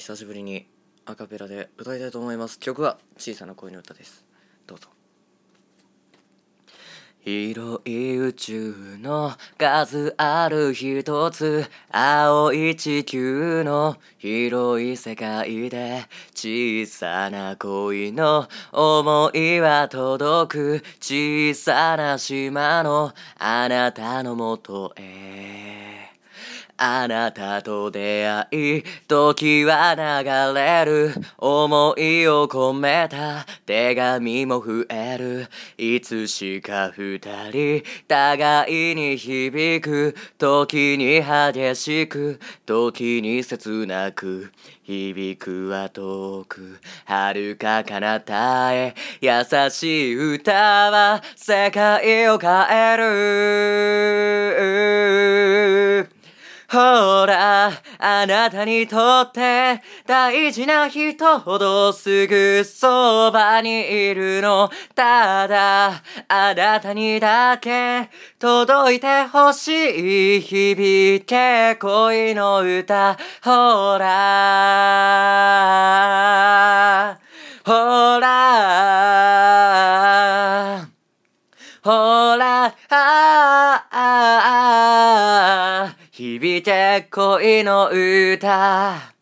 久しぶりにアカペラで歌いたいと思います。曲は小さな恋の歌です。どうぞ。広い宇宙の数ある一つ、青い地球の広い世界で、小さな恋の想いは届く、小さな島のあなたのもとへ。あなたと出会い、時は流れる、思いを込めた手紙も増える。いつしか二人、互いに響く、時に激しく、時に切なく、響くは遠く、遥か彼方へ、優しい歌は世界を変える。ほら、あなたにとって大事な人ほどすぐそばにいるの。ただ、あなたにだけ届いてほしい。響け恋の歌。ほら、ほら、ほら、響け恋の歌。